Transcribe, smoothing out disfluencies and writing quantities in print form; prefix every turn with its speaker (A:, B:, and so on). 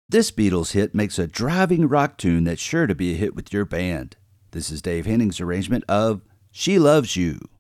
A: This Beatles hit makes a driving rock tune that's sure to be a hit with your band. This is Dave Henning's arrangement of She Loves You.